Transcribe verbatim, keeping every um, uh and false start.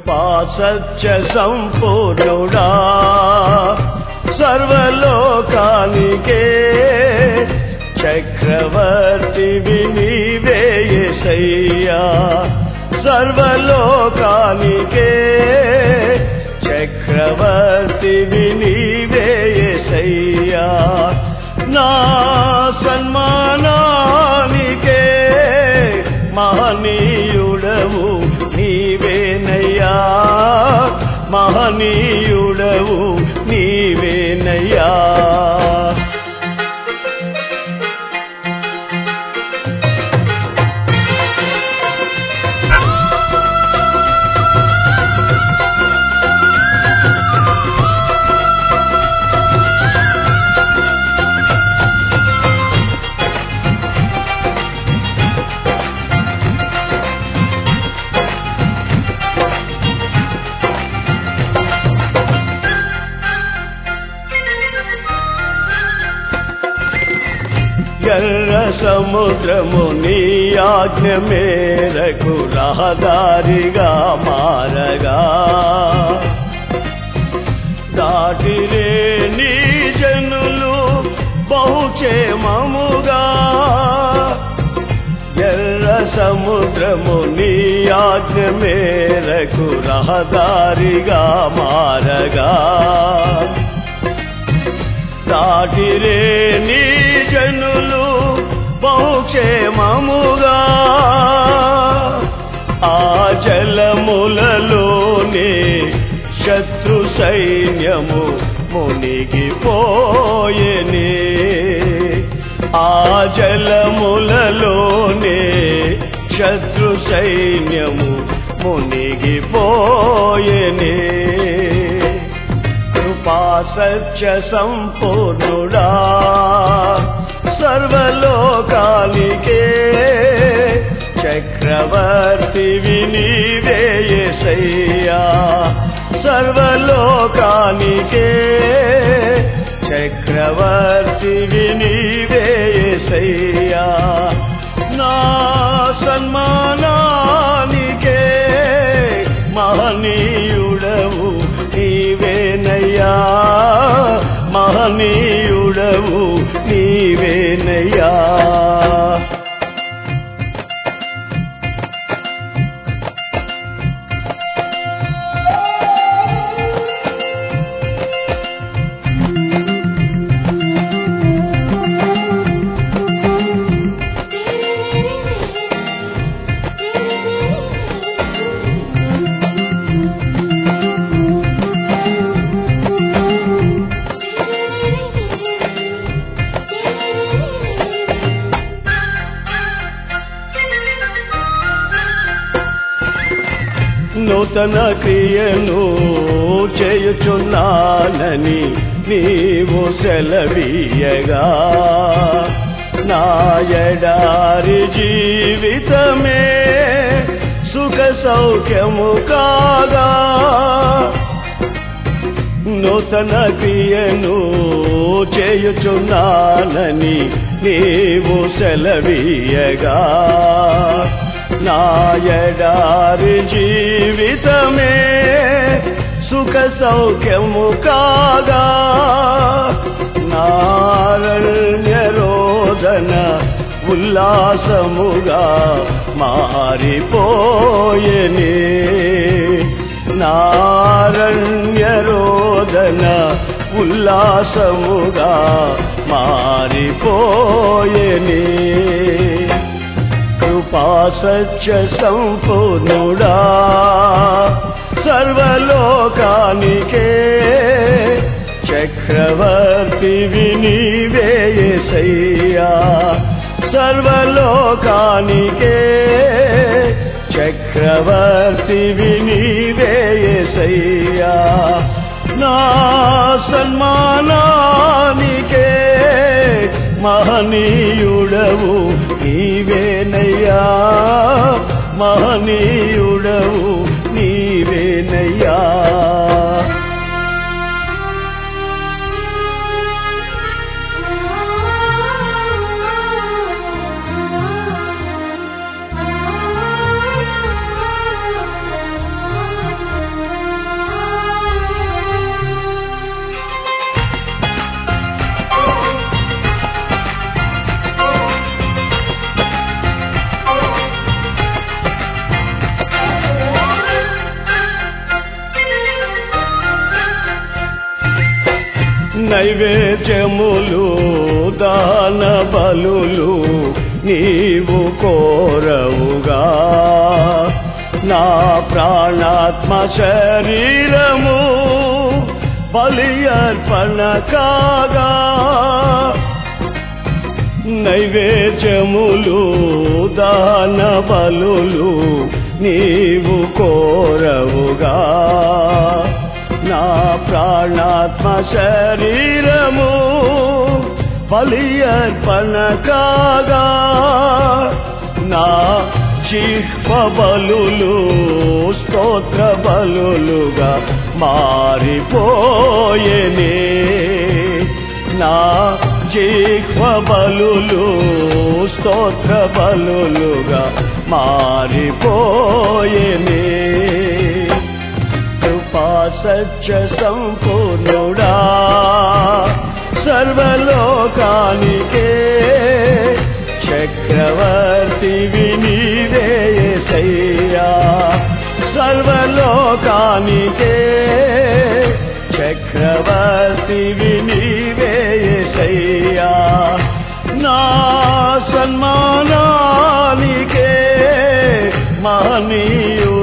కృపా సత్య సంపూర్ణుడా సర్వలోకానికే చక్రవర్తివి నీవే యేసయ్యా సర్వలోకానికే చక్రవర్తివి నీవే యేసయ్యా నా సన్మానానికే మహనీయుడవు నీవేనయ్యా మహనీయుడవు నీవేనయ్యా ఎర్ర సముద్రము నీ ఆజ్ఞ మేరకు రహదారిగా మారగా దాటిరే నీ జనులు బహుక్షేమముగా ఎర్ర సముద్రము నీ ఆజ్ఞ మేరకు రహదారిగా మారగా దాటిరే నీ జనులు బహుక్షేమముగా ఆ జలములలోనే శత్రు సైన్యము మునిగిపోయెనే ఆ జలములలోనే శత్రు సైన్యము మునిగిపోయెనే కృపా సత్య సంపూర్ణుడా సర్వలోకానికే చక్రవర్తివి నీవే యేసయ్యా సర్వలోకానికే చక్రవర్తివి నీవే యేసయ్యా నా సన్మానానికే మహనీయుడవు నీవేనయ్యా మహనీయుడవు నీవేనయ్యా నూతన క్రియను చేయుచున్నానని నీవు సెలవీయగా నా ఎడారి జీవితమే సుఖ సౌఖ్యము కాగా నూతన క్రియను చేయుచున్నానని నీవు సెలవీయగా నా ఎడారి జీవితమే సుఖ సౌఖ్యము కాగా నారణ్య రోదన ఉల్లాసముగా మారిపోయెనే నారణ్య రోదన ఉల్లాసముగా మారిపోయెనే కృపా సత్య సంపూర్ణుడా సర్వలోకానికే చక్రవర్తివి నీవే యేసయ్యా సర్వలోకానికే చక్రవర్తివి నీవే యేసయ్యా నా సన్మానానికే మహనీయుడవు నీవేనయ్యా మహనీయుడవు నీవేనయ్యా నైవేద్యములు దాన బలులు నీవు కోరవుగా నా ప్రాణాత్మ శరీరము బలి అర్పణ కాగా నైవేద్యములు దాన బలులు నీవు కోరవుగా నా ప్రాణాత్మ శరీరము బలి అర్పణ కాగా నా జిహ్వ బలులు స్తోత్ర బలులుగా మారిపోయేనే నా జిహ్వ బలులు స్తోత్ర బలులుగా మారిపోయేనే కృపా సత్య సంపూర్ణుడా సర్వలోకానికే చక్రవర్తివి నీవే యేసయ్యా సర్వలోకానికే చక్రవర్తివి నీవే యేసయ్యా నా సన్మానానికే మహనీయు